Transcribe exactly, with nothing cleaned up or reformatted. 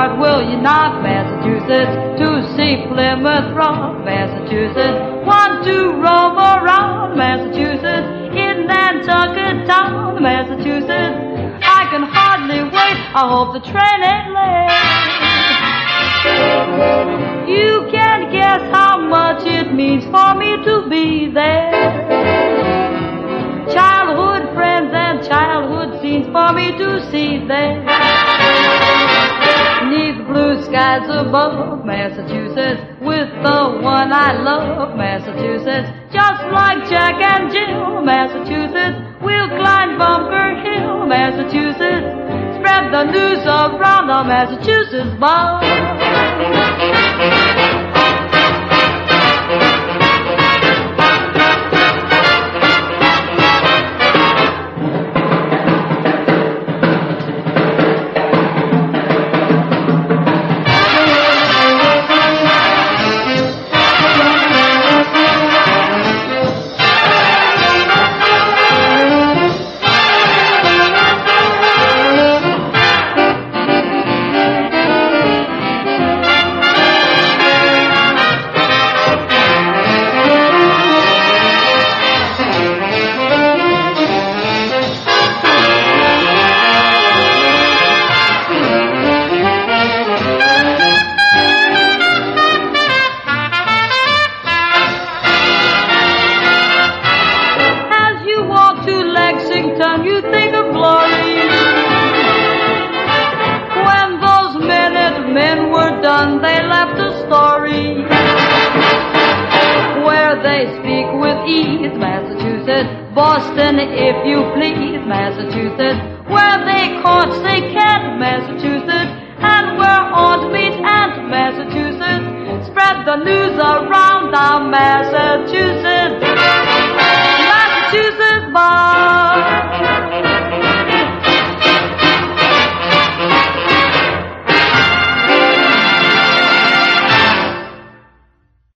heart will you not, Massachusetts, to see Plymouth Rock, Massachusetts? Want to roam around, Massachusetts, in Nantucket Town, Massachusetts? I can hardly wait, I hope the train ain't late. You can't guess how much it means for me to be there. Childhood friends and childhood scenes for me to see there. Neath the blue skies above, Massachusetts, with the one I love, Massachusetts. Just like Jack and Jill, Massachusetts, we'll climb Bunker Hill, Massachusetts. Spread the news around the Massachusetts bar. You think of glory when those Minutemen were done. They left a story where they speak with ease, Massachusetts. Boston, if you please, Massachusetts. Where they court say Kent, Massachusetts, and where aunt meets aunt, Massachusetts. Spread the news around our Massachusetts.